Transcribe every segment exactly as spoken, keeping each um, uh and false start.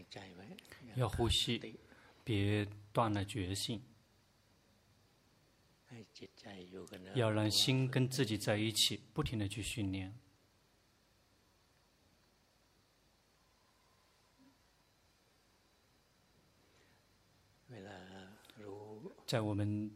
要呼吸，别断了觉性。要让心跟自己在一起，不停地去训练。在我们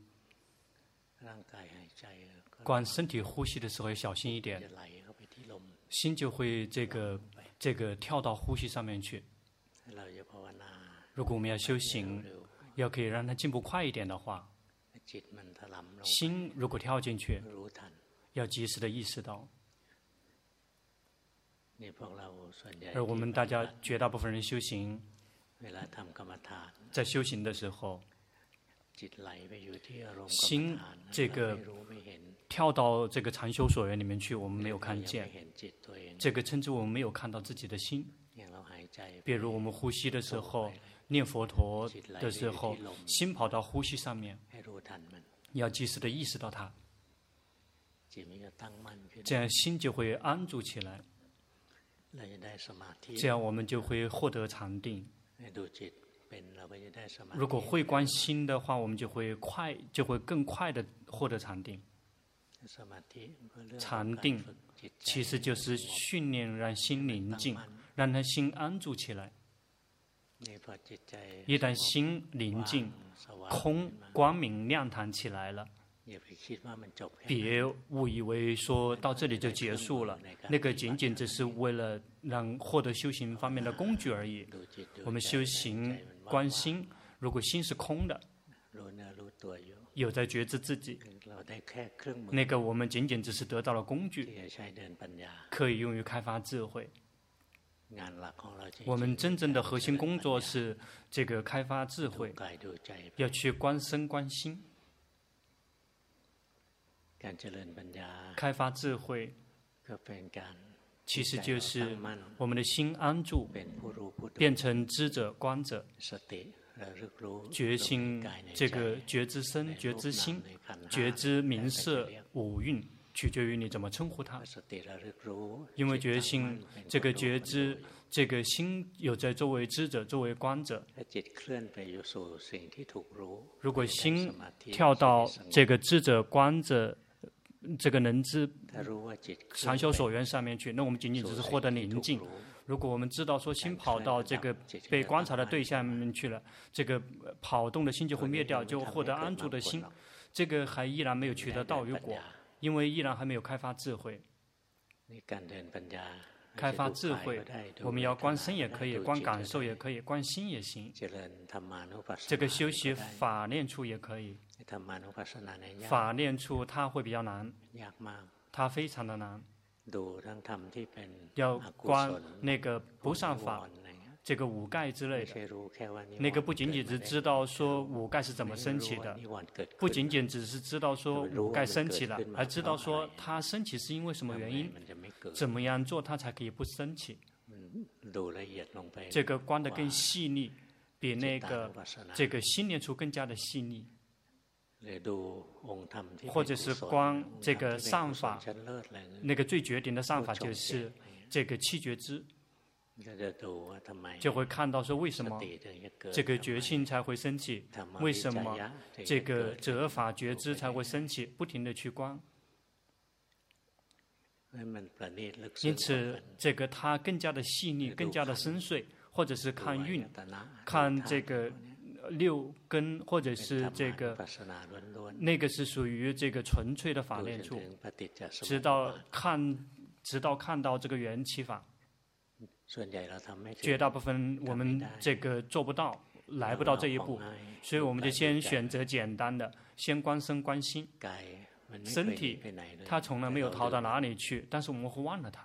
观身体呼吸的时候要小心一点，心就会这个这个跳到呼吸上面去。如果我们要修行，要可以让它进步快一点的话，心如果跳进去，要及时的意识到。而我们大家绝大部分人修行，在修行的时候，心这个跳到这个禅修所缘里面去，我们没有看见，这个称之我们没有看到自己的心。比如我们呼吸的时候，念佛陀的时候，心跑到呼吸上面，要及时的意识到它，这样心就会安住起来，这样我们就会获得禅定。如果会观心的话，我们就会快，就会更快的获得禅定。禅定其实就是训练让心宁静，让他心安住起来。一旦心宁静、空、光明、亮堂起来了，别误以为说到这里就结束了，那个仅仅只是为了让获得修行方面的工具而已。我们修行观心，如果心是空的，有在觉知自己，那个我们仅仅只是得到了工具，可以用于开发智慧。我们真正的核心工作是这个开发智慧，要去观身观心。开发智慧其实就是我们的心安住，变成知者观者，觉心这个觉知身、觉知心、觉知名色五蕴，取决于你怎么称呼它。因为觉心这个觉知，这个心有在作为知者、作为观者。如果心跳到这个知者、观者这个能知禅修所缘上面去，那我们仅仅只是获得宁静。如果我们知道说心跑到这个被观察的对象面去了，这个跑动的心就会灭掉，就获得安住的心。这个还依然没有取得道与果，因为依然还没有开发智慧。开发智慧，我们要观身也可以，观感受也可以，观心也行。这个修习法念处也可以，法念处它会比较难，它非常的难。要观那个不善法，这个五盖之类的，那个不仅仅只知道说五盖是怎么升起的，不仅仅只是知道说五盖升起了，而知道说它升起是因为什么原因，怎么样做它才可以不升起。这个观得更细腻，比那个这个心念处更加的细腻。或者是观这个上法，那个最绝顶的上法就是这个七觉知，就会看到说为什么这个觉性才会升起，为什么这个折法觉知才会升起，不停的去观。因此这个它更加的细腻，更加的深邃，或者是看运，看这个六根，或者是这个那个是属于这个纯粹的法念处，直到看直到看到这个缘起法。绝大部分我们这个做不到，来不到这一步，所以我们就先选择简单的，先观身观心。身体它从来没有逃到哪里去，但是我们会忘了它。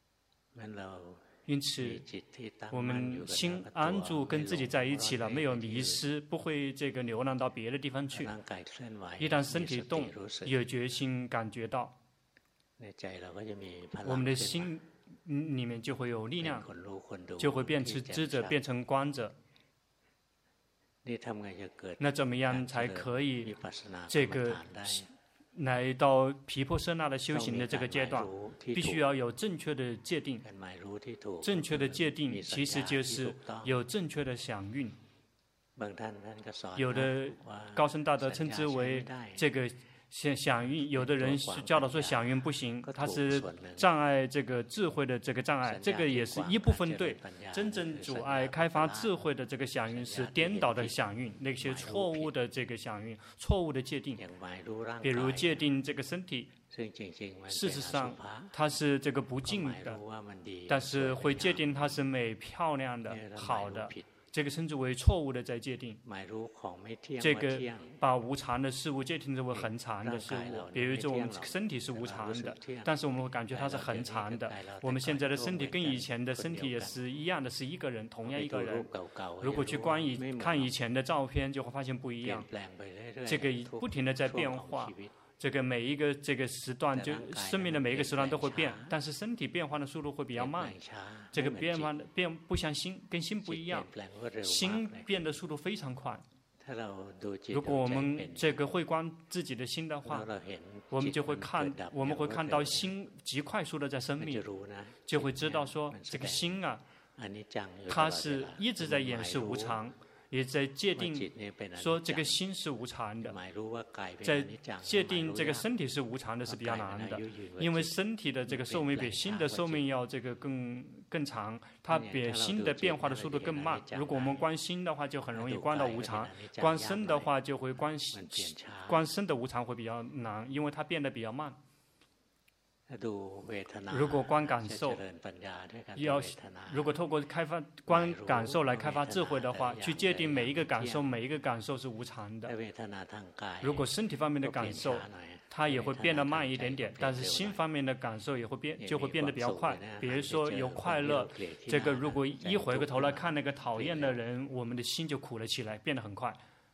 因此我们心安住跟自己在一起了，没有迷失，不会这个流浪到别的地方去。一旦身体动，有决心感觉到，我们的心里面就会有力量，就会变成知者，变成观者。那怎么样才可以这个来到毗婆舍那的修行的这个阶段，必须要有正确的界定。正确的界定其实就是有正确的响应。有的高僧大德称之为这个响响应，有的人是教导说响应不行，它是障碍这个智慧的这个障碍，这个也是一部分对。真正阻碍开发智慧的这个响应是颠倒的响应，那些错误的这个响应，错误的界定。比如界定这个身体，事实上它是这个不净的，但是会界定它是美、漂亮的、好的。这个称之为错误的在界定，这个把无常的事物界定为恒常的事物。比如说我们身体是无常的，但是我们会感觉它是恒常的。我们现在的身体跟以前的身体也是一样的，是一个人，同样一个人。如果去观以看以前的照片，就会发现不一样。这个不停的在变化。这个每一个这个时段，就生命的每一个时段都会变，但是身体变化的速度会比较慢。这个变化变不像心，跟心不一样，心变的速度非常快。如果我们这个会观自己的心的话，我们就会看，我们会看到心极快速的在生命，就会知道说这个心啊，它是一直在掩饰无常。也在界定说这个心是无常的，在界定这个身体是无常的是比较难的，因为身体的这个寿命比心的寿命要这个更更长，它比心的变化的速度更慢。如果我们观心的话，就很容易观到无常；观身的话，就会观观身的无常会比较难，因为它变得比较慢。如果观感受，要如果透过开发观感受来开发智慧的话，去界定每一个感受，每一个感受是无常的。如果身体方面的感受，它也会变得慢一点点，但是心方面的感受也会变，就会变得比较快。比如说有快乐，这个如果一回过头来看那个讨厌的人，我们的心就苦了起来，变得很快。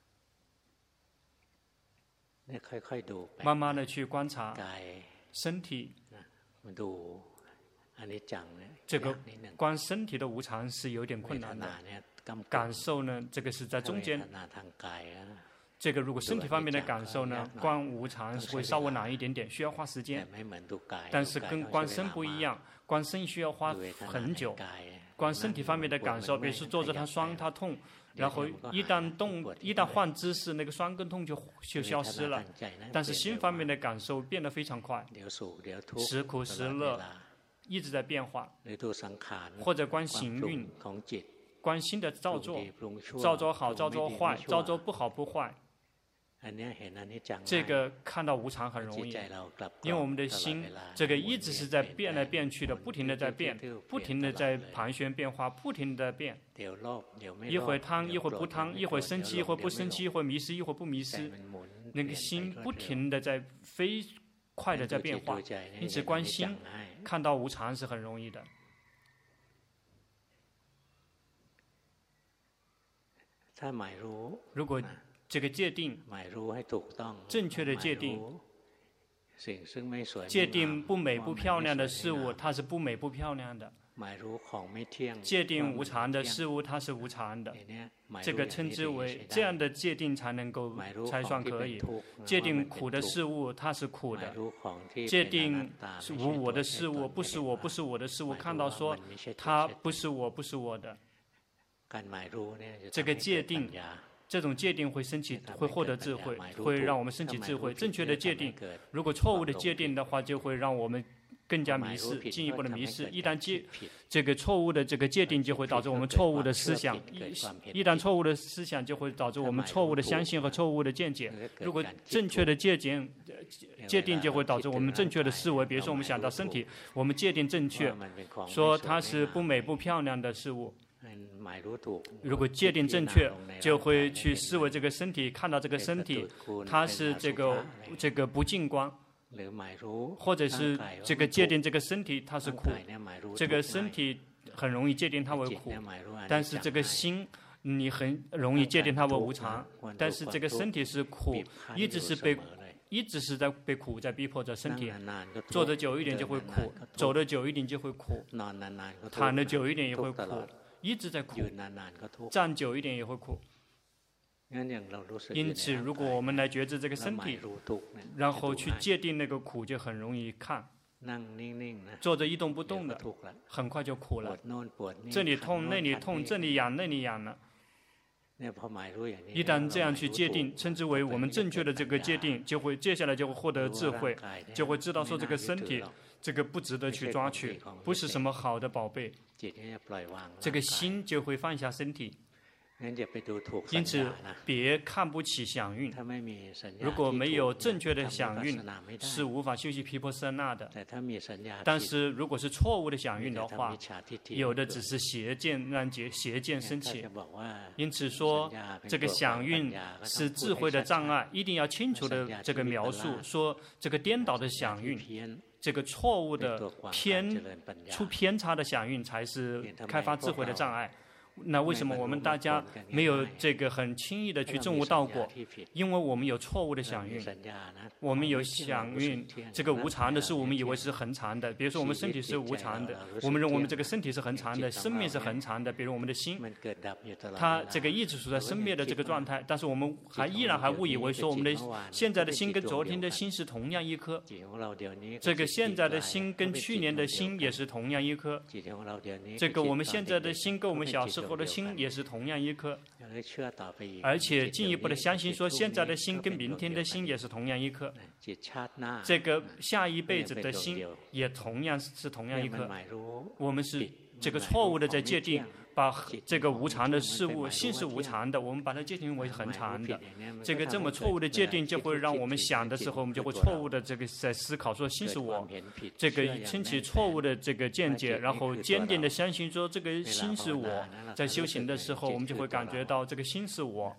慢慢的去观察身体。这个观身体的无常是有点困难的，感受呢，这个是在中间。这个如果身体方面的感受呢，观无常会稍微难一点点，需要花时间。但是跟观身不一样，观身需要花很久。观身体方面的感受，比如说坐着它酸它痛，然后一旦动一旦换姿势，那个酸跟痛就就消失了。但是心方面的感受变得非常快，时苦时乐，一直在变化。或者观行运，观心的造作，造作好造作坏，造作不好不坏。这个看到无常很容易，因为我们的心这个一直是在变来变去的，不停的在变，不停的在盘旋变化，不停的变。一会贪，一会不贪，一会生气，一会不生气，一会迷失，一会不迷失。那个心不停的在飞快的在变化，因此观心看到无常是很容易的。如果这个界定，正确的界定，界定不美不漂亮的事物，它是不美不漂亮的；界定无常的事物，它是无常的。这个称之为这样的界定才能够才算可以。界定苦的事物，它是苦的；界定是无我的事物，不是我不是我的事物，看到说它不是我不是我的。这个界定。这种界定会升起，会获得智慧，会让我们升起智慧。正确的界定，如果错误的界定的话，就会让我们更加迷失，进一步的迷失。一旦界这个错误的这个界定，就会导致我们错误的思想；一一旦错误的思想，就会导致我们错误的相信和错误的见解。如果正确的界定，界定就会导致我们正确的思维。比如说，我们想到身体，我们界定正确，说它是不美不漂亮的事物。如果界定正确，就会去思维这个身体，看到这个身体，它是这个这个不净光，或者是这个界定这个身体它是苦，这个身体很容易界定它为苦，但是这个心你很容易界定它为无常，但是这个身体是苦，一直是被一直是在被苦在逼迫着身体，坐得久一点就会苦，走得久一点就会苦，躺得久一点也会苦。一直在苦，站久一点也会苦。 因此，如果我们来觉知这个身体，然后去界定那个苦，就很容易看。坐着一动不动的，很快就苦了。这里痛，那里痛，这里痒，那里痒了。一旦这样去界定，称之为我们正确的这个界定，就会接下来就会获得智慧，就会知道说这个身体，这个不值得去抓取，不是什么好的宝贝。这个心就会放下身体。因此，别看不起响应。如果没有正确的响应，是无法修习毗婆舍那的。但是，如果是错误的响应的话，有的只是邪见让邪见升起。因此说，这个响应是智慧的障碍，一定要清楚的这个描述，说这个颠倒的响应。这个错误的偏出偏差的响应才是开发智慧的障碍。那为什么我们大家没有这个很轻易的去证悟到果？因为我们有错误的响应，我们有响应这个无常的事，我们以为是恒常的。比如说我们身体是无常的，我们认为我们这个身体是恒常的，生命是恒常的。比如我们的心，它这个一直处在生灭的这个状态，但是我们还依然还误以为说我们的现在的心跟昨天的心是同样一颗，这个现在的心跟去年的心也是同样一颗，这个我们现在的心跟我们小时候的心也是同样一颗，而且进一步的相信说现在的心跟明天的心也是同样一颗，这个下一辈子的心也同样是同样一颗。我们是这个错误的在界定，把这个无常的事物，心是无常的，我们把它界定为恒常的。这个这么错误的界定，就会让我们想的时候，我们就会错误的这个在思考说心是我，这个撑起错误的这个见解，然后坚定的相信说这个心是我。在修行的时候，我们就会感觉到这个心是我。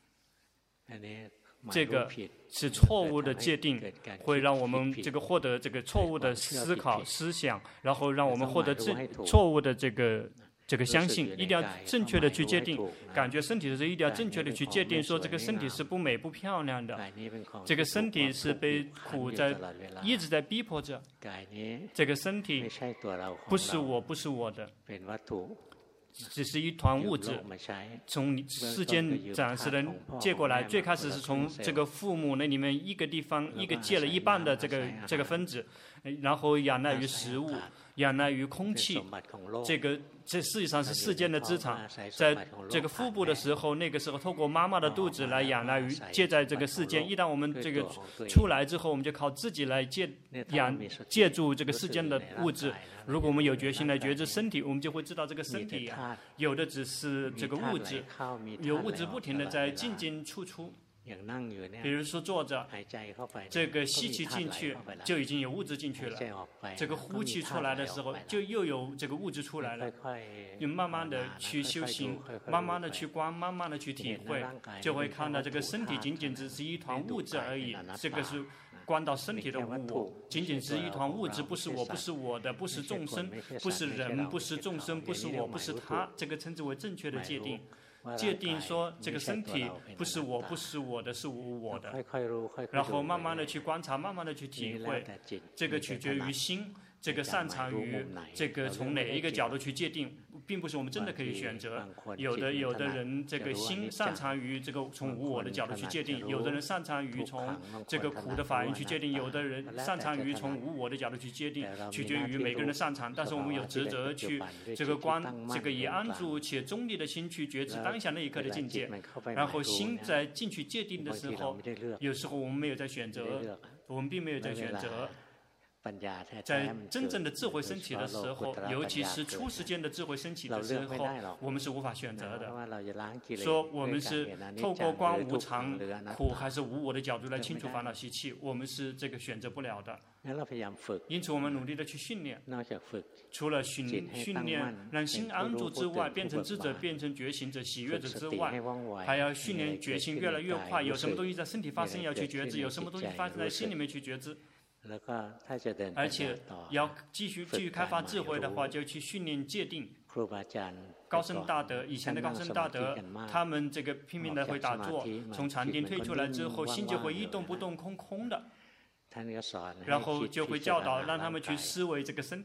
这个是错误的界定，会让我们这个获得这个错误的思考思想，然后让我们获得正错误的这个这个相信。一定要正确的去界定，感觉身体的时候一定要正确的去界定，说这个身体是不美不漂亮的，这个身体是被苦在一直在逼迫着，这个身体不是我不是我的，只是一团物质，从世间暂时的借过来。最开始是从这个父母那里面一个地方一个借了一半的这个这个分子，然后仰赖于食物，仰赖于空气，这个这实际上是世间的资产。在这个腹部的时候，那个时候透过妈妈的肚子来仰赖于借在这个世间。一旦我们这个出来之后，我们就靠自己来借养借助这个世间的物质。如果我们有决心来觉知身体，我们就会知道这个身体啊，有的只是这个物质，有物质不停的在进进出出。比如说坐着，这个吸气进去就已经有物质进去了，这个呼气出来的时候就又有这个物质出来了。你慢慢的去修行，慢慢的去观，慢慢的去体会，就会看到这个身体仅仅只是一团物质而已。这个是观到身体的无我，仅仅是一团物质，不是我，不是我的，不是众生，不是人，不是众生，不是我，不是他。这个称之为正确的界定。界定说这个身体不是我，不是我的，是无我的，然后慢慢的去观察，慢慢的去体会，这个取决于心，这个擅长于这个从哪一个角度去界定，并不是我们真的可以选择。有的有的人这个心擅长于这个从无我的角度去界定，有的人擅长于从这个苦的法印去界定，有的人擅长于从无我的角度去界定，取决于每个人的擅长。但是我们有职责去这个观，这个以安住且中立的心去觉知当下那一刻的境界。然后心在进去界定的时候，有时候我们没有在选择，我们并没有在选择。在真正的智慧升起的时候，尤其是初时间的智慧升起的时候，我们是无法选择的。说我们是透过观无常、苦还是无我的角度来清除烦恼习气，我们是这个选择不了的。因此我们努力的去训练，除了训训练让心安住之外，变成知者，变成觉醒者、喜悦者之外，还要训练觉醒越来越快。有什么东西在身体发生要去觉知，有什么东西发生在心里面去觉知。而且要继续继续开发智慧的话，就去训练界定。高僧大德，以前的高僧大德，他们这个拼命的会打坐，从禅定退出来之后，心就会一动不动，空空的。然后就会教导让他们去思维这个身体。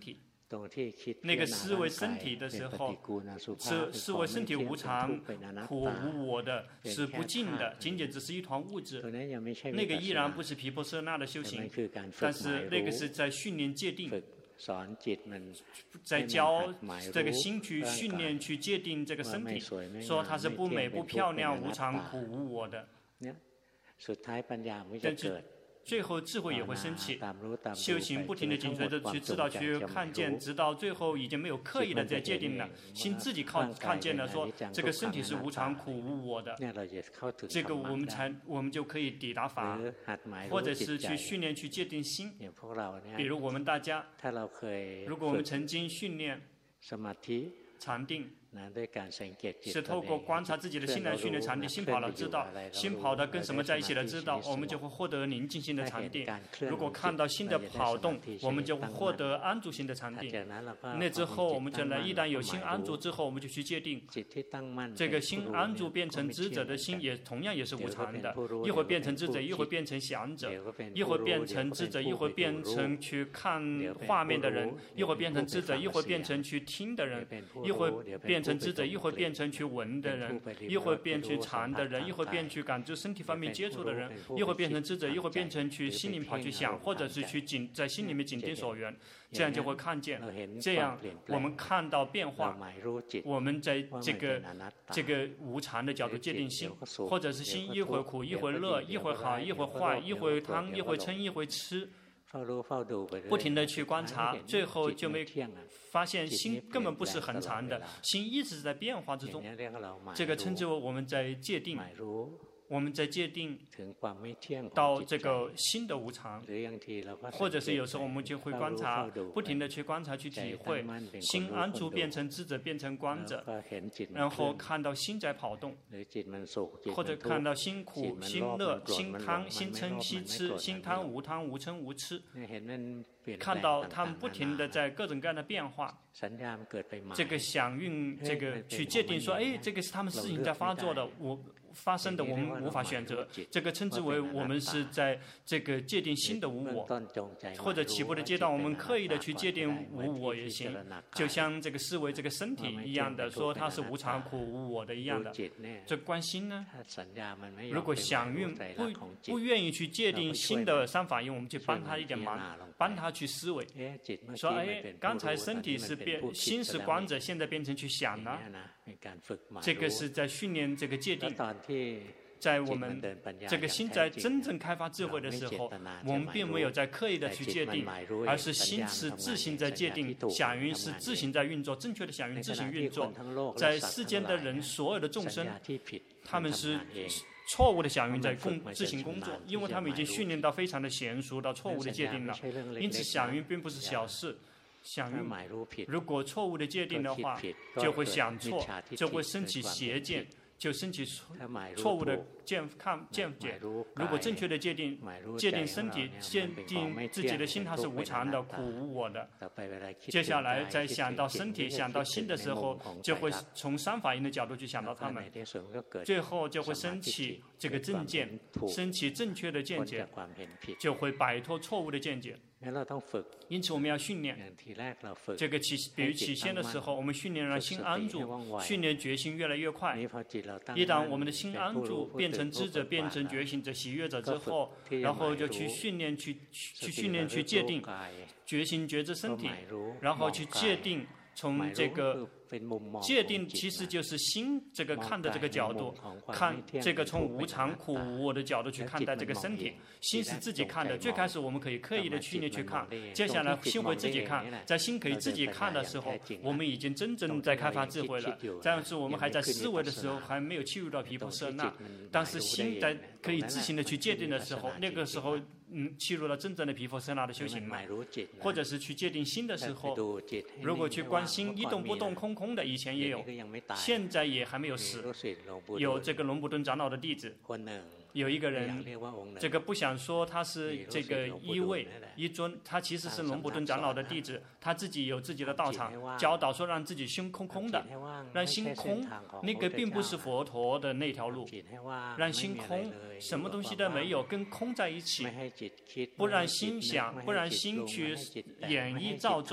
那个思维身体的时候，是思维身体无常、苦无我的，是不净的，仅仅只是一团物质。那个依然不是毗婆舍那的修行，但是那个是在训练界定。在教这个心去训练去界定这个身体，说它是不美不漂亮、无常苦无我的。但是最后智慧也会升起，修行不停地紧随着去知道去看见，直到最后已经没有刻意的在界定了，心自己靠看见了，说这个身体是无常苦无我的，这个我们才我们就可以抵达法，或者是去训练去界定心。比如我们大家，如果我们曾经训练禅定，是透过观察自己的心来训练禅定，心跑了知道，心跑的跟什么在一起了知道，我们就会获得宁静心的禅定。如果看到心的跑动，我们就会获得安住心的禅定。那之后我们将来一旦有心安住之后，我们就去界定，这个心安住变成知者的心也同样也是无常的，一会儿变成知者，一会儿变成想者，一会儿变成知者，一会儿变成去看画面的人，一会儿变成知者，一会儿变成去听的人，一会儿变成知者，一会儿变成去闻的人，一会儿变去禅的人，一会儿变去感知身体方面接触的人，一会儿变成知者，一会儿变成去心里跑去想，或者是去紧在心里面紧盯所缘，这样就会看见，这样我们看到变化，我们在这个这个无常的角度界定心，或者是心一会儿苦一会儿乐，一会儿好一会儿坏，一会儿贪一会儿嗔一会儿痴，不停地去观察，最后就没发现心根本不是恒常的，心一直在变化之中。这个称之为我们在界定，我们在界定到这个心的无常，或者是有时候我们就会观察，不停地去观察去体会，心安住变成知者变成观者，然后看到心在跑动，或者看到心苦心乐心贪心嗔心痴心贪无贪无嗔无痴，看到他们不停地在各种各样的变化，这个响应这个去界定说，哎，这个是他们事情在发作的，我发生的我们无法选择，这个称之为我们是在这个界定新的无我，或者起步的阶段我们刻意的去界定无我也行，就像这个思维这个身体一样的，说它是无常苦无我的一样的。这观心呢，如果响应不不愿意去界定新的三法印，我们就帮他一点忙，帮他去思维，说哎，刚才身体是变心是观者，现在变成去想了，这个是在训练这个界定。在我们这个心在真正开发智慧的时候，我们并没有在刻意的去界定，而是心是自行在界定，响应是自行在运作，正确的响应自行运作。在世间的人，所有的众生，他们是错误的响应在工自行工作，因为他们已经训练到非常的娴熟到错误的界定了，因此响应并不是小事。响应如果错误的界定的话，就会想错，就会升起邪见，就升起错误的见看见解。如果正确的界定界定身体，界定自己的心，它是无常的苦无我的。接下来在想到身体想到心的时候，就会从三法印的角度去想到他们，最后就会升起这个正见，升起正确的见解，就会摆脱错误的见解。因此我们要训练这个起，比如起先的时候，我们训练让心安住，训练决心越来越快。一旦我们的心安住，变成知者，变成觉醒者、喜悦者之后，然后就去训练去去训练去界定觉醒觉知身体，然后去界定从这个界定其实就是心这个看的这个角度，看这个从无常苦无我的角度去看待这个身体，心是自己看的。最开始我们可以刻意的训练去看，接下来心会自己看，在心可以自己看的时候，我们已经真正在开发智慧了。但是我们还在思维的时候，还没有契入到毗婆舍那，但是心在可以自行的去界定的时候，那个时候嗯，契入了真正的毗婆舍那的修行嘛，或者是去界定心的时候，如果去观心一动不动空空的，以前也有，现在也还没有死。有这个龙普顿长老的弟子，有一个人，这个不想说他是这个一位一尊，他其实是龙普顿长老的弟子，他自己有自己的道场，教导说让自己心空空的，让心空，那个并不是佛陀的那条路，让心空，什么东西都没有，跟空在一起，不让心想，不让心去演绎造作，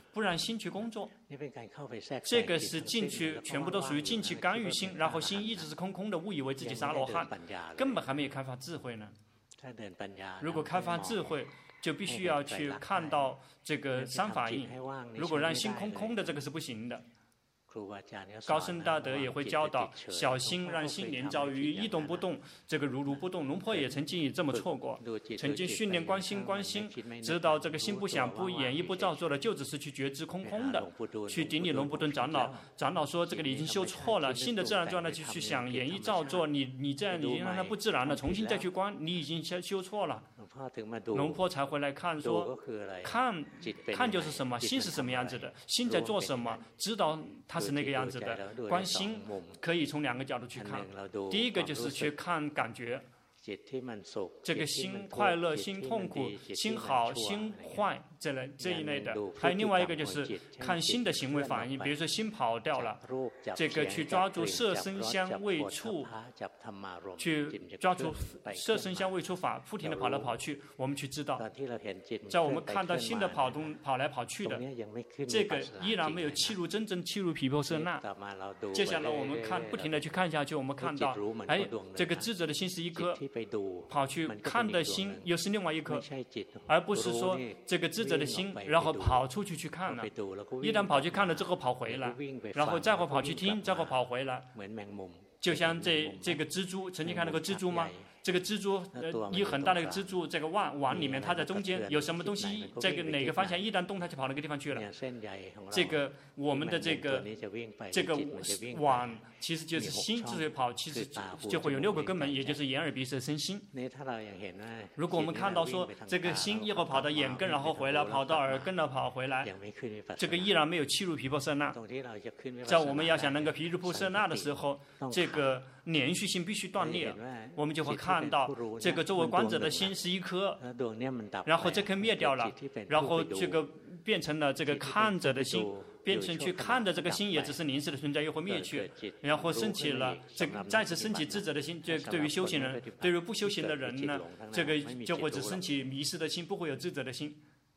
不让心去工作。这个是进去，全部都属于进去干预心，然后心一直是空空的，误以为自己是阿罗汉，根本还没有开发智慧呢。如果开发智慧，就必须要去看到这个三法印。如果让心空空的，这个是不行的。高僧大德也会教导小心让心连着于一动不动，这个如如不动。龙婆也曾经也这么错过，曾经训练观心观心，直到这个心不想不演绎不造作的，就只是去觉知空空的。去顶礼龙布顿长老，长老说这个你已经修错了，新的自然状态去去想演绎造作，你你这样已经让它不自然了，重新再去观，你已经修修错了。龙婆才回来看说，看看就是什么，心是什么样子的，心在做什么，知道它是那个样子的。观心可以从两个角度去看，第一个就是去看感觉，这个心快乐、心痛苦、心好、心坏这类这一类的。还有另外一个就是看心的行为反应，比如说心跑掉了，这个去抓住色声香味触，去抓住色声香味触法，不停地跑来跑去，我们去知道，在我们看到心的跑动跑来跑去的，这个依然没有契入真正契入毗婆舍那。接下来我们看不停地去看下去，我们看到，哎，这个智者的心是一颗，跑去看的心又是另外一颗，而不是说这个智者的心然后跑出去去看了，一旦跑去看了之后跑回来，然后再会跑去听，再会跑回来，就像这这个蜘蛛，曾经看那个蜘蛛吗？这个蜘蛛，呃，一很大的一个蜘蛛，这个网网里面，它在中间，有什么东西，这个哪个方向一旦动，它就跑那个地方去了。这个我们的这个这个网，其实就是心之所以跑，其实就会有六个根本，也就是眼耳鼻舌身心。如果我们看到说这个心一会儿跑到眼根，然后回来，跑到耳根了，跑回来，这个依然没有契入毗婆舍那。在我们要想能够毗入毗婆舍那的时候，这个连续性必须断裂，我们就会看到这个作为观者的心是一颗，然后这颗灭掉了，然后这个变成了这个看者的心，变成去看的这个心也只是临时的存在，又会灭去，然后升起了这个再次升起智者的心。这对于修行人，对于不修行的人呢，这个就会只升起迷失的心，不会有智者的心。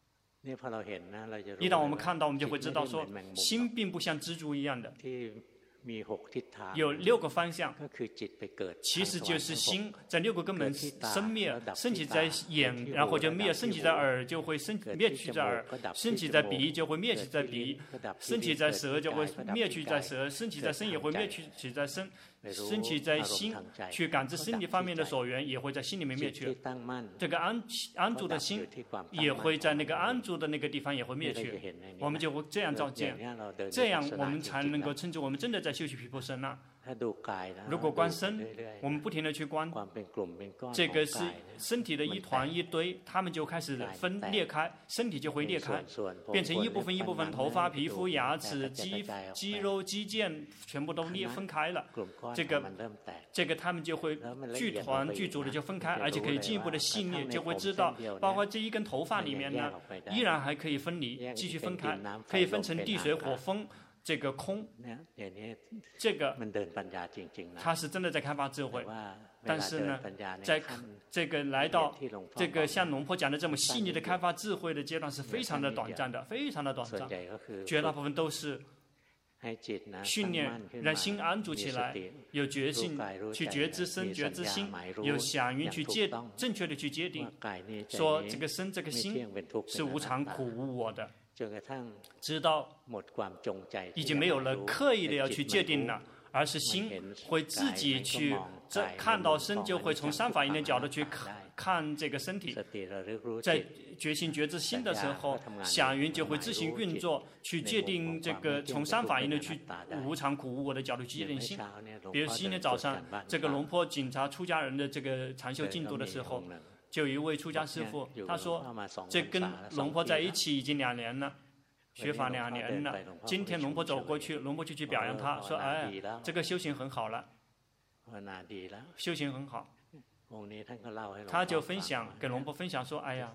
一旦我们看到，我们就会知道说，心并不像蜘蛛一样的。有六个方向，其实就是心在六个根本生灭，升起在眼，然后就灭；升起在耳，就会升灭去在耳；升起在鼻，就会灭去在鼻；升起在舌，就会灭去在舌；升起在身，也会灭去在身；升起在心，去感知身体方面的所缘，也会在心里面灭去。这个安安住的心，也会在那个安住的那个地方也会灭去。我们就会这样照见，这样我们才能够称之我们真的在修习毗婆舍那。如果观身，我们不停地去观，这个是身体的一团一堆，它们就开始分裂开，身体就会裂开，变成一部分一部分，头发、皮肤、牙齿、肌肌肉、肌腱全部都裂分开了。这个这个他们就会剧团剧组的就分开，而且可以进一步的细腻，就会知道，包括这一根头发里面呢，依然还可以分离，继续分开，可以分成地水火风。这个空，这个他是真的在开发智慧，但是呢，在这个来到这个像龙婆讲的这么细腻的开发智慧的阶段是非常的短暂的，非常的短暂，绝大部分都是训练让心安住起来，有觉性去觉知身、觉知心，有响应去界正确的去界定，说这个身、这个心是无常、苦、无我的。直到已经没有了刻意的要去界定了，而是心会自己去看到身，就会从三法印的角度去看这个身体。在觉醒觉知心的时候，响云就会自行运作，去界定这个从三法印的去无常苦无我的角度去界定心。比如今天早上，这个龙坡检查出家人的这个禅修进度的时候，就有一位出家师父，他说这跟龙婆在一起已经两年了，学法两年了。今天龙婆走过去，龙婆就去表扬他，说：“哎，这个修行很好了，修行很好。”他就分享给龙婆分享说：“哎呀，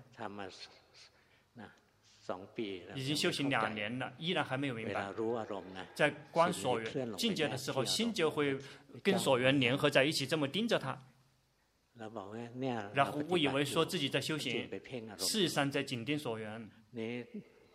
已经修行两年了，依然还没有明白。在观所缘境界的时候，心就会跟所缘联合在一起，这么盯着他。”然后误以为说自己在修行，事实上在紧盯所缘。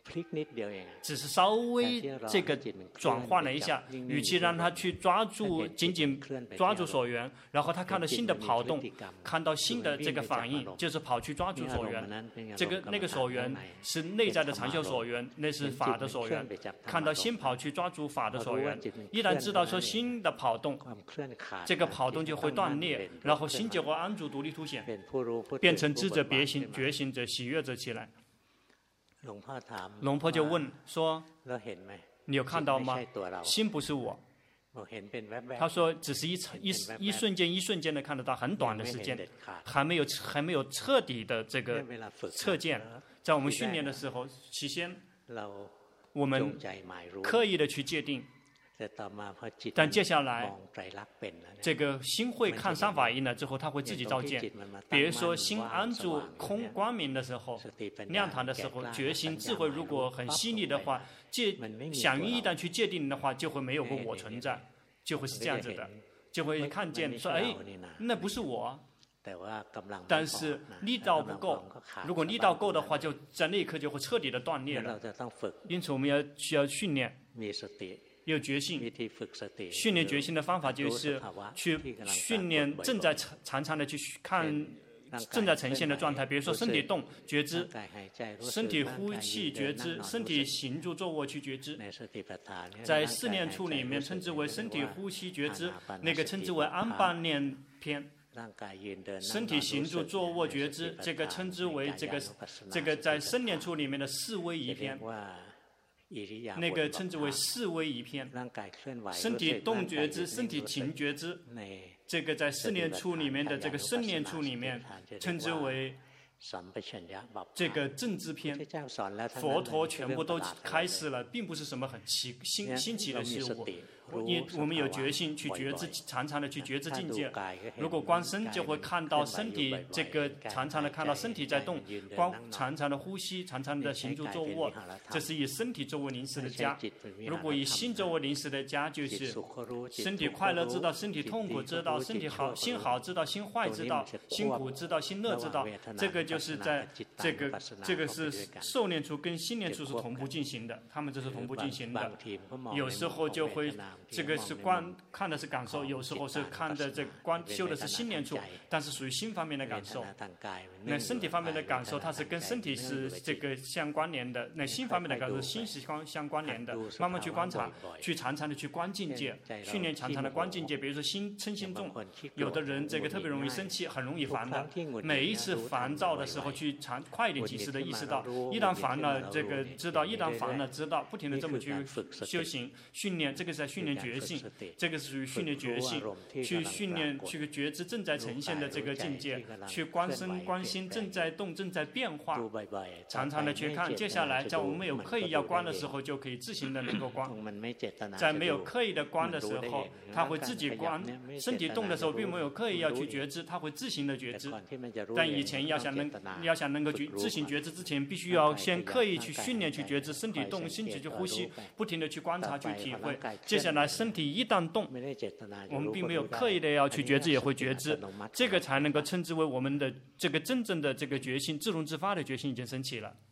只是稍微这个转换了一下，与其让他去抓住紧紧抓住所缘，然后他看到新的跑动，看到新的这个反应，就是跑去抓住所缘。这个那个所缘是内在的长袖所缘，那是法的所缘。看到新跑去抓住法的所缘，一旦知道说新的跑动，这个跑动就会断裂，然后心就会安住独立凸显，变成知者、别行、觉醒者、喜悦者起来。龙婆就问说：“你有看到吗？心不是我。”他说：“只是一一一瞬间，一瞬间的看得到，很短的时间，还没有还没有彻底的这个测见。在我们训练的时候，起先我们刻意的去界定。”但接下来，这个心会看三法印了之后，他会自己照见。比如说，心安住空光明的时候，亮堂的时候，决心智慧如果很细腻的话，界想一旦去界定的话，就会没有个我存在，就会是这样子的，就会看见说，哎，那不是我。但是力道不够，如果力道够的话，就在那一刻就会彻底的断裂了。因此，我们要需要训练。有决心，训练决心的方法就是去训练正在常常的去看正在呈现的状态，比如说身体动觉知，身体呼气觉知，身体行住坐卧去觉知。在四念处里面称之为身体呼吸觉知，那个称之为安般念篇。身体行住坐卧觉知，这个称之为这个这个在身念处里面的四威仪篇。那个称之为四威仪篇，身体动觉知、身体情觉知，这个在四念处里面的这个身念处里面，称之为这个正知篇。佛陀全部都开示了，并不是什么很奇新新奇的事物。因我们有决心去觉知，常常的去觉知境界。如果观身，就会看到身体这个常常的看到身体在动，光常常的呼吸，常常的行住坐卧，这是以身体作为临时的家。如果以心作为临时的家，就是身体快乐知道，身体痛苦知道，身体好心好知道，心坏知道，辛苦知道，心乐知道。这个就是在这个这个是受念处跟心念处是同步进行的，他们这是同步进行的。有时候就会。这个是观看的是感受，有时候是看的这观修的是心念处，但是属于心方面的感受。那身体方面的感受，它是跟身体是这个相关联的；那心方面的感受，心是相相关联的。慢慢去观察，去常常的去观境界，训练常常的观境界。比如说心嗔心重，有的人这个特别容易生气，很容易烦的。每一次烦躁的时候，去常快一点及时的意识到，一旦烦了，这个知道；一旦烦了，知道，不停的这么去修行训练，这个是在训练觉性，这个是属于训练觉性，去训练去觉知正在呈现的这个境界，去观身观心正在动正在变化，常常的去看。接下来在我们没有刻意要观的时候，就可以自行的能够观。在没有刻意的观的时候，他会自己观。身体动的时候，并没有刻意要去觉知，他会自行的觉知。但以前要想能要想能够去自行觉知之前，必须要先刻意去训练去觉知身体动，身体去呼吸，不停的去观察去体会。接下来身体一旦动，我们并没有刻意的要去觉知，也会觉知，这个才能够称之为我们的这个真正的这个决心，自动自发的决心已经升起了。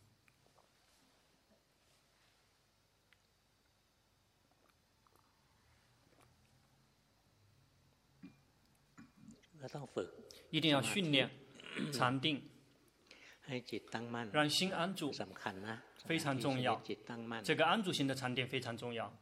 一定要训练禅定，让心安住，非常重要。这个安住心的禅定非常重要。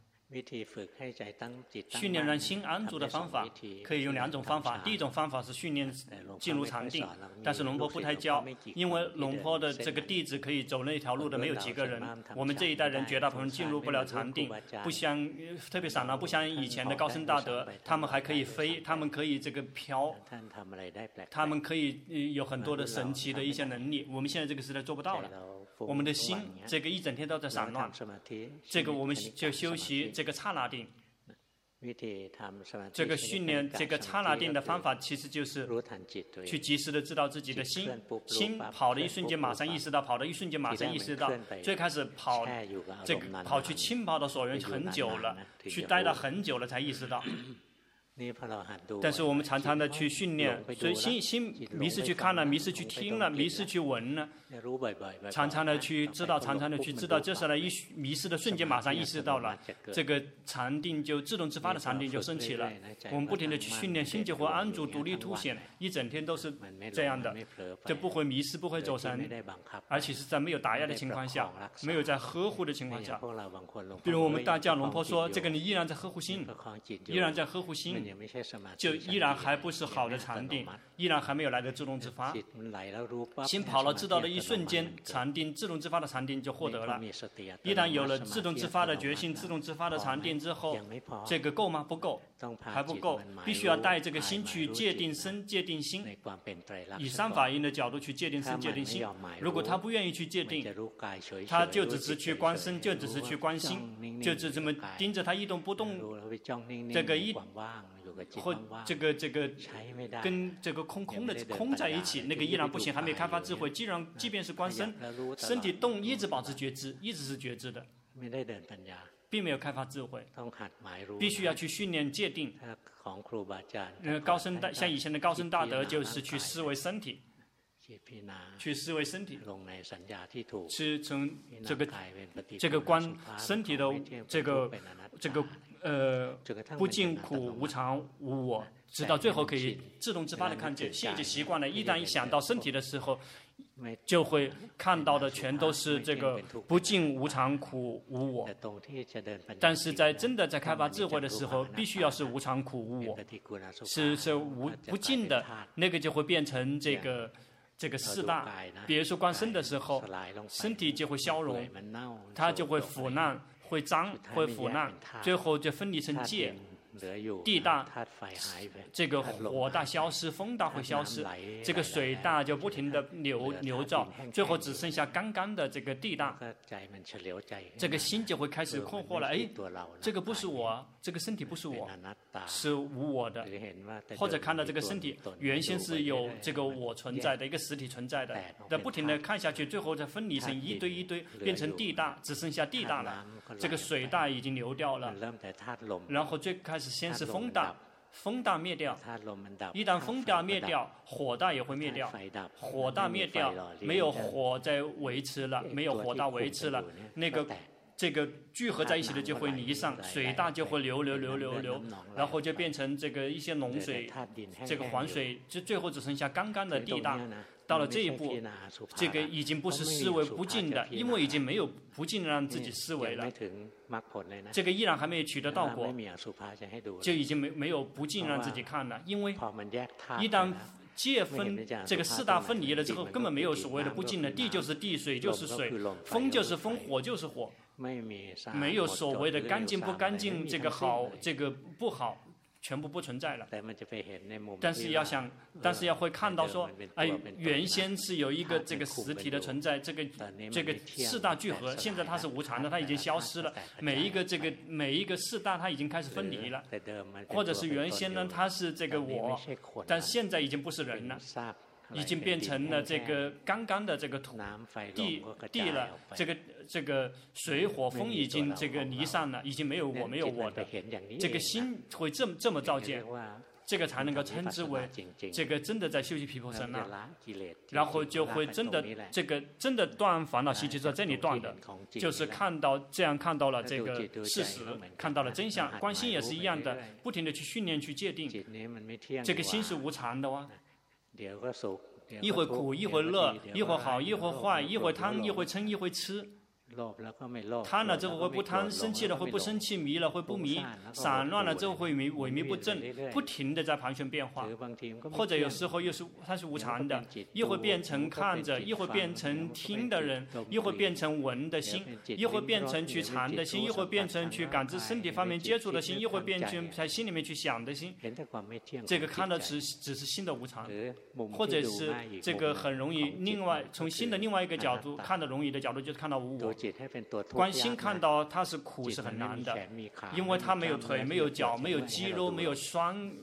训练让心安住的方法可以用两种方法。第一种方法是训练进入禅定，但是龙婆不太教，因为龙婆的这个弟子可以走那条路的没有几个人。我们这一代人绝大部分进入不了禅定，不像特别散了，不像以前的高僧大德，他们还可以飞，他们可以这个飘，他们可以有很多的神奇的一些能力。我们现在这个时代做不到了。我们的心这个一整天都在散乱，这个我们就修习这个刹那定。这个训练这个刹那定的方法，其实就是去及时的知道自己的心，心跑的一瞬间马上意识到，跑的一瞬间马上意识到。最开始跑这个跑去浸泡的所缘很久了，去待到很久了才意识到。 但是我们常常的去训练，所以心心迷失去看了，迷失去听了，迷失去闻了，常常的去知道，常常的去知道，这时呢，一迷失的瞬间，马上意识到了，这个禅定就自动自发的禅定就升起了。我们不停的去训练，心就会安住、独立凸显，一整天都是这样的，就不会迷失，不会走神，而且是在没有打压的情况下，没有在呵护的情况下。比如我们大将龙婆说，这个你依然在呵护心，依然在呵护心。就依然还不是好的禅定，依然还没有来得自动自发。心跑了，知道的一瞬间，禅定自动自发的禅定就获得了。一旦有了自动自发的觉性、自动自发的禅定之后，这个够吗？不够，还不够，必须要带这个心去界定身、界定心，以三法印的角度去界定身、界定心。如果他不愿意去界定，他就只是去观身，就只是去观心，就只这么盯着他一动不动，这个一。或这个这个跟这个空空的空在一起，那个依然不行，还没开发智慧。既然即便是观身，身体动一直保持觉知，一直是觉知的，并没有开发智慧，必须要去训练界定。呃，高僧大像以前的高僧大德就是去思维身体。去思维身体，是从这个这个观身体的这个这个呃不净苦无常无我，直到最后可以自动自发的看见。心已经习惯了，一旦一想到身体的时候，就会看到的全都是这个不净无常苦无我。但是在真的在开发智慧的时候，必须要是无常苦无我，是是无不净的，那个就会变成这个。这个四大，比如说观身的时候，身体就会消融，它就会腐烂，会脏，会腐烂，最后就分离成界。地大，这个火大消失，风大会消失，这个水大就不停的流流照，最后只剩下刚刚的这个地大，这个心就会开始困惑了，哎，这个不是我，这个身体不是我，是无我的，或者看到这个身体原先是有这个我存在的一个实体存在的，那不停的看下去，最后再分离成一堆一堆，变成地大，只剩下地大了，这个水大已经流掉了，然后最开始先是风大，风大灭掉，一旦风大灭掉，火大也会灭掉，火大灭掉，没有火在维持了，没有火大维持了，那个这个聚合在一起的就会离散，水大就会流流流流流，然后就变成这个一些脓水，这个黄水，就最后只剩下刚刚的地大。到了这一步，这个已经不是思维不净的，因为已经没有不净让自己思维了。这个依然还没有取得道果，就已经没没有不净让自己看了，因为一旦界分这个四大分离了之后，根本没有所谓的不净的，地就是地，水就是水，风就是风，火就是火，没有所谓的干净不干净，这个好这个不好。全部不存在了，但是要想，但是要会看到说，哎，原先是有一个这个实体的存在，这个这个四大聚合，现在它是无常的，它已经消失了。每一个这个每一个四大，它已经开始分离了，或者是原先呢，它是这个我，但现在已经不是人了。已经变成了这个刚刚的这个土地地了，这个这个水火风已经这个离散了，已经没有我没有我的，这个心会这么这么照见，这个才能够称之为这个真的在修习毗婆舍那，然后就会真的这个真的断烦恼习气，在这里断的，就是看到这样看到了这个事实，看到了真相，观心也是一样的，不停的去训练去界定，这个心是无常的哇。一会苦，一会乐，一会好，一会坏，一会贪，一会嗔，一会痴。贪了之后会不贪，生气了会不生气，迷了会不迷，散乱了之后会迷萎靡不振，不停的在盘旋变化，或者有时候又是它是无常的，一会变成看着，一会变成听的人，一会变成闻的心，一会变成去禅的心，一会变成去感知身体方面接触的心，一会变成在心里面去想的心。这个看的只只是心的无常，或者是这个很容易另外从心的另外一个角度看的容易的角度就是看到无我。观心看到它是苦是很难的，因为它没有腿，没有脚，没有肌肉，没有双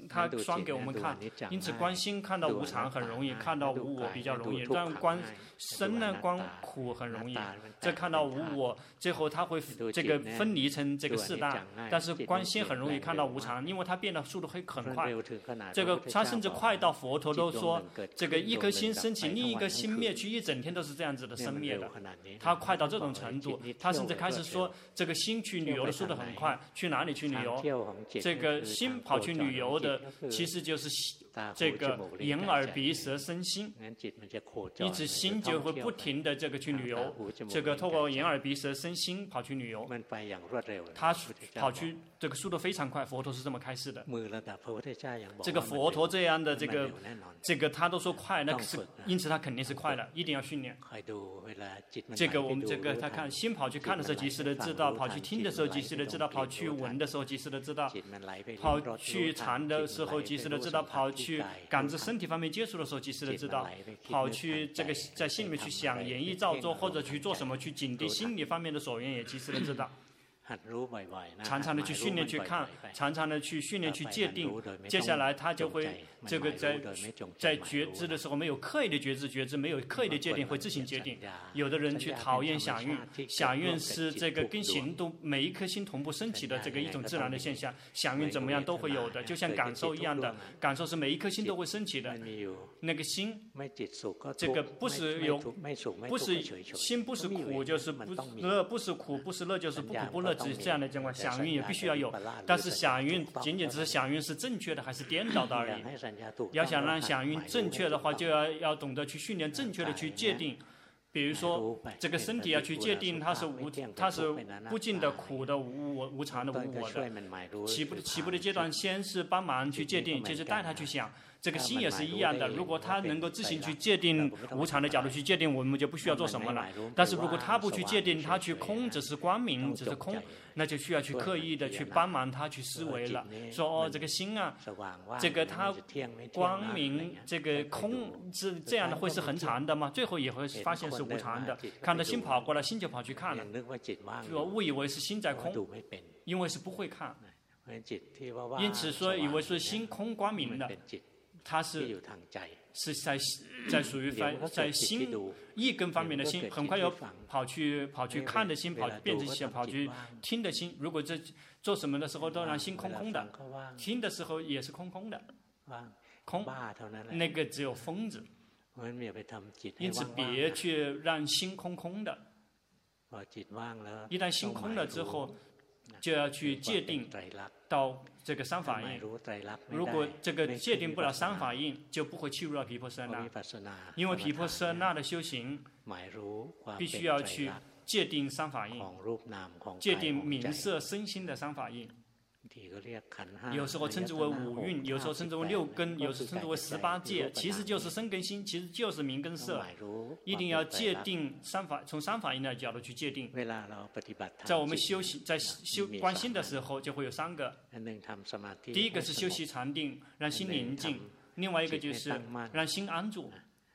他装给我们看。因此，观心看到无常很容易，看到无我比较容易。但观身呢，观苦很容易。这看到无我，最后他会这个分离成这个四大。但是观心很容易看到无常，因为它变的速度会很快。这个他甚至快到佛陀都说，这个一颗心升起，另一个心灭去，一整天都是这样子的生灭的。他快到这种程度，他甚至开始说，这个心去旅游的速度很快，去哪里去旅游？这个心跑去旅游的，其实就是这个眼耳鼻舌身心，因此心就会不停的这个去旅游，这个透过眼耳鼻舌身心跑去旅游，他跑去这个速度非常快，佛陀是这么开示的。这个佛陀这样的这个这个他都说快，那是因此他肯定是快的，一定要训练。这个我们这个他看心跑去看的时候及时的知道，跑去听的时候及时的知道，跑去闻的时候及时的知道，跑去禅的时候及时的知道，跑去感知身体方面接触的时候及时的知道，跑去这个在心里面去想演绎造作或者去做什么去警惕心理方面的所缘也及时的知道。常常的去训练去看，常常的去训练去界定，接下来他就会这个在在觉知的时候没有刻意的觉知觉知，没有刻意的界定，会自行界定。有的人去讨厌想运，想运是这个跟行动每一颗心同步升起的这个一种自然的现象，想运怎么样都会有的，就像感受一样的，感受是每一颗心都会升起的。那个心，这个不是有，不是心不是苦就是不乐，不是苦不是乐就是不苦不乐。只是这样的情况，想运也必须要有，但是想运仅仅只是想运是正确的还是颠倒的而已。要想让想运正确的话，就要要懂得去训练正确的去界定。比如说，这个身体要去界定它是无，它是不尽的苦的无我无常的无我的。起步起步的阶段，先是帮忙去界定，就是带他去想。这个心也是一样的，如果他能够自行去界定无常的角度去界定，我们就不需要做什么了。但是如果他不去界定，他去空只是光明，只是空，那就需要去刻意的去帮忙他去思维了。说哦，这个心啊，这个它光明，这个空是这样的，会是恒常的吗？最后也会发现是无常的。看到心跑过来，心就跑去看了，说误以为是心在空，因为是不会看，因此说以为是心空光明的。它是是在在属于在在心意根方面的心，很快又跑去跑去看的心，跑变成想跑去听的心。如果这做什么的时候都让心空空的，听的时候也是空空的，空，那个只有疯子。因此别去让心空空的。一旦心空了之后，就要去界定到这个三法印。如果这个界定不了三法印，就不会契入到毗婆舍那。因为毗婆舍那的修行，必须要去界定三法印，界定名色身心的三法印。有时候称之为五蕴，有时候称之为六根，有时称之为十八界，其实就是身跟心，其实就是名跟色。一定要界定三法，从三法印的角度去界定。在我们修行，在修观心的时候，就会有三个。第一个是修习禅定，让心宁静；另外一个就是让心安住。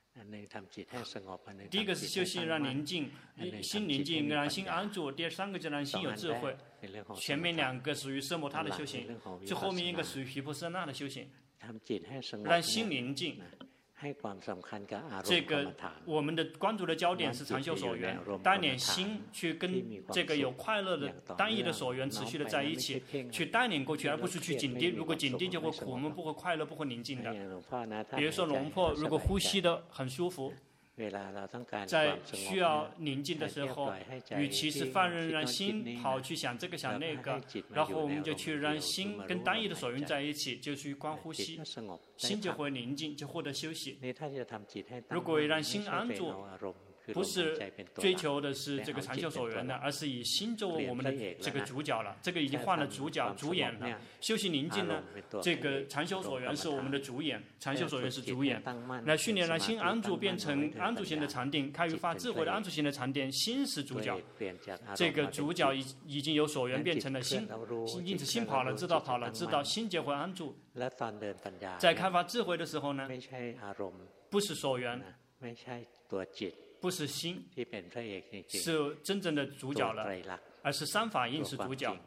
第一个是修行让宁静，心宁静，让心安住；第三个就让心有智慧。前面两个属于奢摩他的修行，最后面一个属于毗婆舍那的修行，让心宁静。这个我们的关注的焦点是禅修所缘，单点心去跟这个有快乐的单一的所缘持续的在一起，去带领过去，而不是去紧盯。如果紧盯就会苦，我们不会快乐，不会宁静的。比如说龙婆，如果呼吸的很舒服，在需要宁静的时候，与其是放任让心跑去想这个想那个，然后我们就去让心跟单一的所缘在一起，就去观呼吸，心就会宁静，就获得休息。如果让心安住，不是追求的是这个禅修所缘的，而是以心作为我们的这个主角了。这个已经换了主角、主演了。修行宁静呢，这个禅修所缘是我们的主演，禅修所缘是主演。来训练让心安住，变成安住型的禅定，开于发智慧的安住型的禅定，心是主角。这个主角已已经由所缘变成了心，因此心跑了，知道跑了，知道心就会安住。在开发智慧的时候呢，不是所缘，不是心是真正的主角了，而是三法印是主角。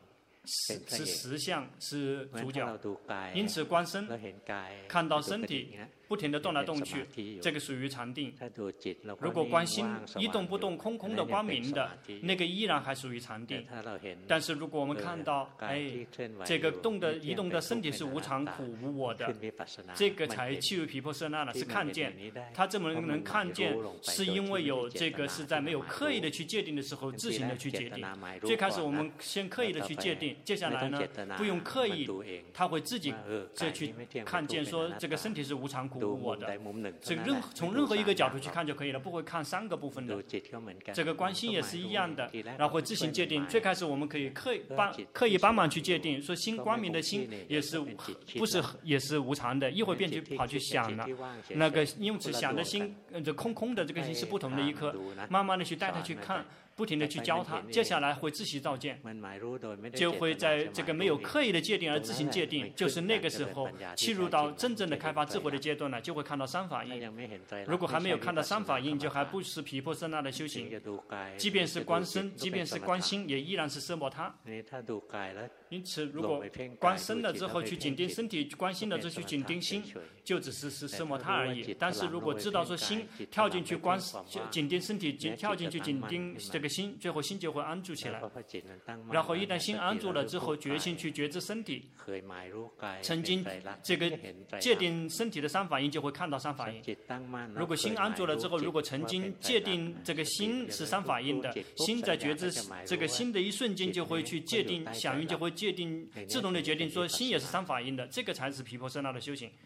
是是实相，是主角。因此，观身，看到身体不停地动来动去，这个属于禅定。如果观心一动不动、空空的、光明的，那个依然还属于禅定。但是，如果我们看到，哎，这个动的、移动的身体是无常、苦、无我的，这个才契入毗婆舍那了，是看见。他这么能看见，是因为有这个是在没有刻意的去界定的时候，自行的去界定。最开始我们先刻意的去界定，接下来呢，不用刻意，他会自己这去看见，说这个身体是无常、苦、无我的。这个任从任何一个角度去看就可以了，不会看三个部分的。这个观心也是一样的，然后会自行界定。最开始我们可以刻意帮刻意帮忙去界定，说心光明的心也是不是也是无常的，一会儿便去跑去想了。那个因此想的心，这空空的这个心是不同的一颗，慢慢的去带他去看。不停地去教他，接下来会自行照见，就会在这个没有刻意的界定而自行界定，就是那个时候切入到真正的开发智慧的阶段了，就会看到三法印。如果还没有看到三法印，就还不是毗婆舍那的修行。即便是观身，即便是观心，也依然是奢摩他。因此，如果观身了之后去紧盯身体，观心了之后去紧盯心，就只是是奢摩他而已。但是如果知道说心跳进去观紧盯身体，跳进去紧盯这个心，最后心就会安住起来。然后一旦心安住了之后，决心去觉知身体，曾经这个界定身体的三法印就会看到三法印。如果心安住了之后，如果曾经界定这个心是三法印的，心在觉知这个心的一瞬间就会去界定，响应就会界定，自动的决定说心也是三法印的，这个才是毗婆舍那的修行。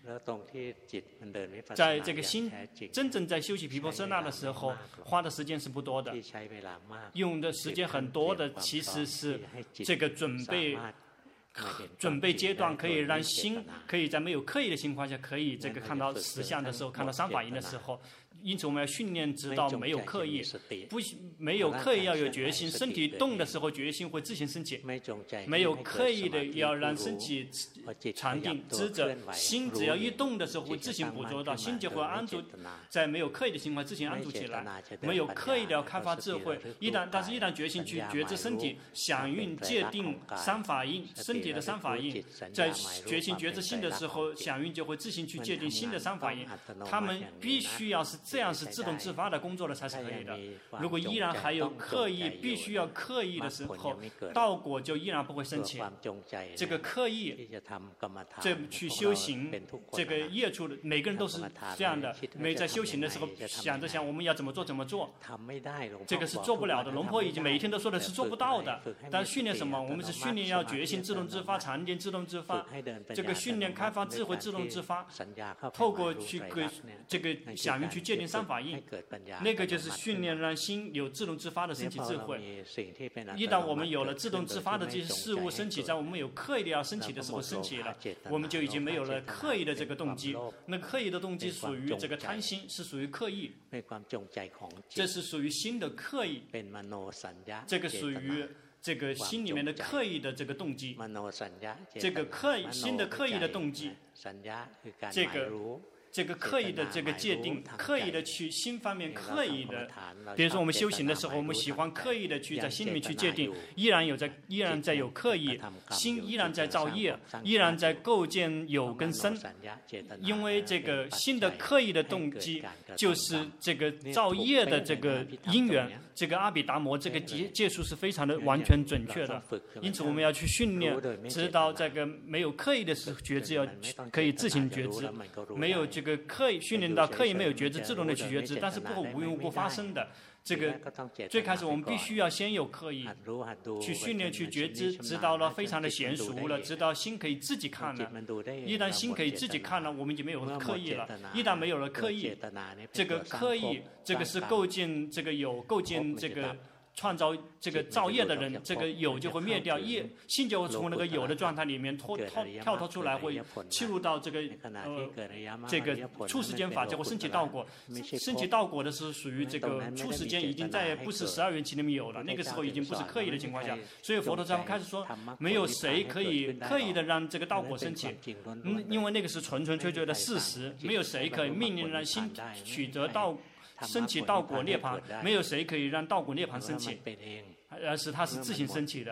在这个心真正在修习毗婆舍那的时候，花的时间是不多的，用的时间很多的，其实是这个准备准备阶段，可以让心可以在没有刻意的情况下，可以这个看到实相的时候，看到三法印的时候。因此，我们要训练直到没有刻意，不没有刻意要有决心。身体动的时候，决心会自行升起。没有刻意的要让身体禅定知着，心只要一动的时候会自行捕捉到，心就会安住在没有刻意的情况自行安住起来。没有刻意的要开发智慧，一旦但是一旦决心去觉知身体，响应界定三法印，身体的三法印，在决心觉知心的时候，响应就会自行去界定新的三法印。他们必须要是。这样是自动自发的工作的才是可以的。如果依然还有刻意，必须要刻意的时候，道果就依然不会升起。这个刻意，这去修行，这个业处的每个人都是这样的。每在修行的时候，想着想我们要怎么做怎么做，这个是做不了的。龙婆已经每一天都说的是做不到的。但训练什么？我们是训练要决心自动自发，禅定自动自发。这个训练开发智慧自动自发，透过去给这个响应去界定三法印，那个就是训练让心有自动自发的升起智慧。一旦我们有了自动自发的这些事物升起，在我们有刻意的要升起的时候升起了，我们就已经没有了刻意的这个动机。那刻意的动机属于这个贪心，是属于刻意，这是属于心的刻意，这个属于这个心里面的刻意的这个动机，这个刻意心的刻意的动机，这个。这个刻意的这个界定，刻意的去心方面刻意的，比如说我们修行的时候，我们喜欢刻意的去在心里面去界定，依然有在依然在有刻意，心依然在造业，依然在构建有跟生。因为这个心的刻意的动机，就是这个造业的这个因缘。这个阿毗达摩这个界界数是非常的完全准确的，因此我们要去训练，直到这个没有刻意的时候觉知，要可以自行觉知，没有这个刻意训练到刻意没有觉知，自动的去觉知，但是不会无缘无故发生的。这个最开始我们必须要先有刻意去训练去觉知，直到了非常的娴熟了，直到心可以自己看了。一旦心可以自己看了，我们就没有刻意了。一旦没有了刻意，这个刻意这个是构建这个有构建这个。创造这个造业的人，这个有就会灭掉，业心就会从那个有的状态里面脱脱跳脱出来，会切入到这个呃这个初时间法，就会升起道果。升起道果的是属于这个初时间已经在不是十二缘起里面有了，那个时候已经不是刻意的情况下，所以佛陀才会开始说，没有谁可以刻意的让这个道果升起，嗯，因为那个是纯纯粹粹的事实，没有谁可以命令让心取得道。升起道果涅槃，没有谁可以让道果涅槃升起，而是它是自行升起的。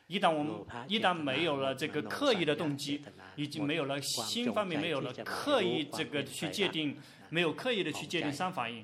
一旦我们一旦没有了这个刻意的动机，已经没有了心方面没有了刻意这个去界定，没有刻意的去界定三法印。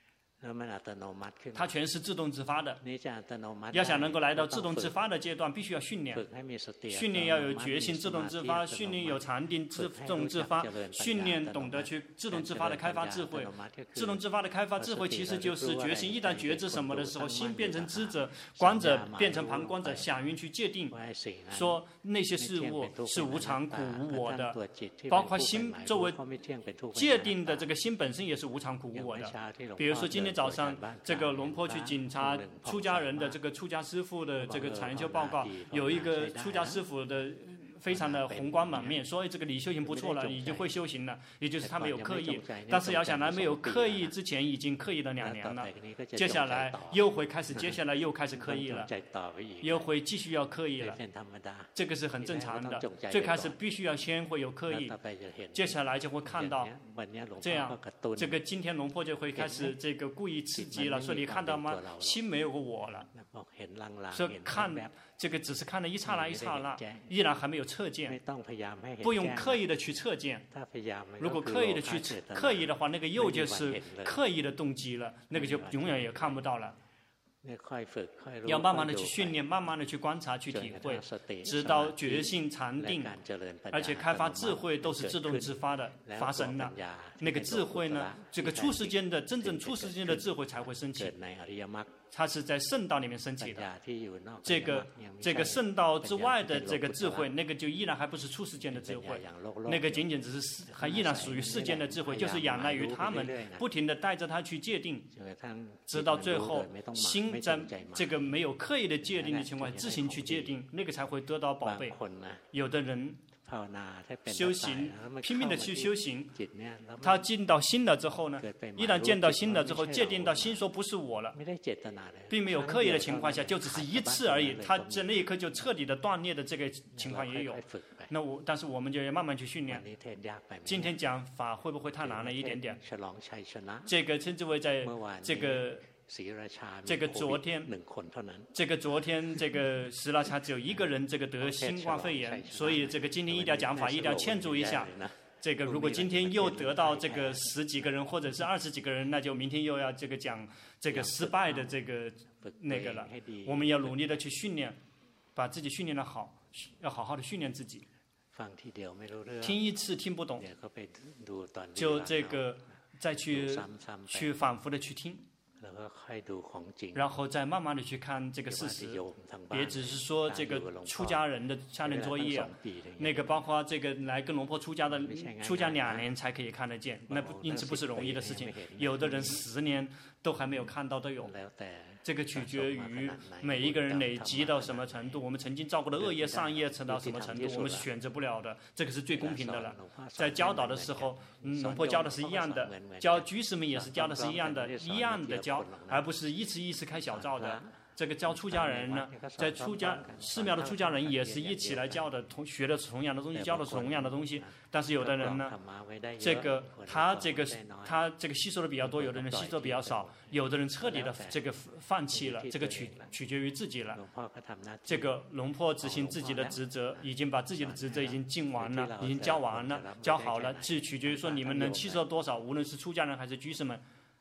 它全是自动自发的。要想能够来到自动自发的阶段，必须要训练。训练要有决心，自动自发；训练有禅定，自动自发；训练懂得去自动自发的开发智慧。自动自发的开发智慧，其实就是决心。一旦觉知什么的时候，心变成知者，观者变成旁观者，想运去界定，说那些事物是无常苦无我的，包括心作为界定的这个心本身也是无常苦无我的。比如说今天早上，这个龙坡去检查出家人的这个出家师父的这个禅修报告，有一个出家师父的非常的红光满面，说这个你修行不错了，已经会修行了，也就是他没有刻意。但是要想来没有刻意之前已经刻意了两年了，接下来又会开始，接下来又开始刻意了，又会继续要刻意了，这个是很正常的。最开始必须要先会有刻意，接下来就会看到这样，这个今天龙坡就会开始这个故意刺激了，说你看到吗？心没有个我了，说看这个只是看了一刹那一刹那，依然还没有测见，不用刻意的去测见。如果刻意的去刻意的话，那个又就是刻意的动机了，那个就永远也看不到了。要慢慢的去训练，慢慢的去观察，去体会，直到觉性禅定，而且开发智慧都是自动自发的发生了。那个智慧呢，这个出世间的真正出世间的智慧才会升起。它是在圣道里面升起的，这个这个圣道之外的这个智慧，那个就依然还不是出世间的智慧，那个仅仅只是还依然属于世间的智慧，就是仰赖于他们，不停的带着他去界定，直到最后心在这个没有刻意的界定的情况下，自行去界定，那个才会得到宝贝。有的人修行，拼命的去修行，他进到心了之后呢，一旦见到心了之后，界定到心说不是我了，并没有刻意的情况下，就只是一次而已，他在那一刻就彻底的断裂的这个情况也有。那我，但是我们就要慢慢去训练。今天讲法会不会太难了一点点？这个称之为在这个。这个昨天，这个昨天，这个石拉查只有一个人这个得新冠肺炎，所以这个今天一定要讲法，一定要庆祝一下。这个如果今天又得到这个十几个人或者是二十几个人，那就明天又要这个讲这个失败的这个那个了。我们要努力的去训练，把自己训练的好，要好好的训练自己。听一次听不懂，就这个再去去反复的去听。然后再慢慢的去看这个事实，别只是说这个出家人的夏令作业，那个包括这个来跟龙坡出家的，出家两年才可以看得见，那不因此不是容易的事情。有的人十年都还没有看到都有。这个取决于每一个人累积到什么程度，我们曾经造过的恶业善业成到什么程度，我们是选择不了的，这个是最公平的了。在教导的时候，嗯，龙坡教的是一样的，教居士们也是教的是一样的，一样的教，而不是一次一次开小灶的。这个教出家人呢，在出家寺庙的出家人也是一起来教的，同学的是同样的东西，教的是同样的东西。但是有的人呢，这个他这个他这个吸收的比较多，有的人吸收比较少，有的人彻底的这个放弃了，这个取取决于自己了。这个龙坡执行自己的职责，已经把自己的职责已经尽完了，已经教完了，教好了，是取决于说你们能吸收多少，无论是出家人还是居士们。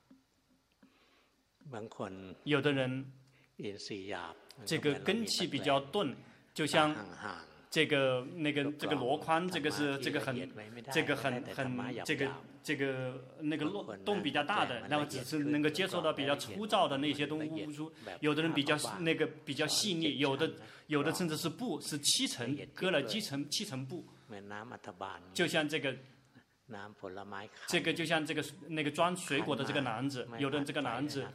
有的人。这个根气比较钝，就像这个那个这个箩筐，这个是这个很这个很很这个这个那个洞比较大的，然后只是能够接受到比较粗糙的那些东西。有的人比较那个比较细腻，有的有的甚至是布是七层割了七层七层布，就像这个。这个就像这个那个装水果的这个篮子，有的这个篮子。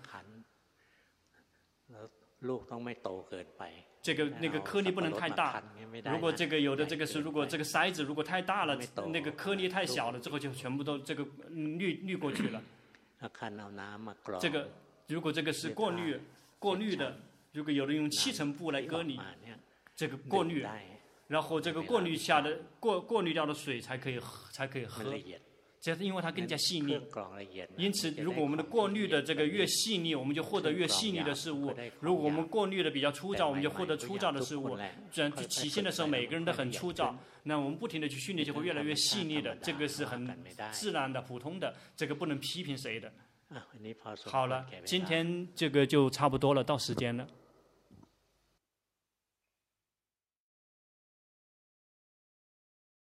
这个那个颗粒不能太大，如果这个有的这个是，如果这个筛子如果太大了，那个颗粒太小了，之后就全部都这个滤滤过去了。这个如果这个是过滤过滤的，如果有的用七层布来割你，这个过滤，然后这个过滤下的过过滤掉的水才可以才可以喝， 这是因为它更加细腻。因此，如果我们的过滤的这个越细腻，我们就获得越细腻的事物；如果我们过滤的比较粗糙，我们就获得粗糙的事物。这样起先的时候，每个人都很粗糙，那我们不停的去训练，就会越来越细腻的。这个是很自然的、普通的，这个不能批评谁的。好了，今天这个就差不多了，到时间了。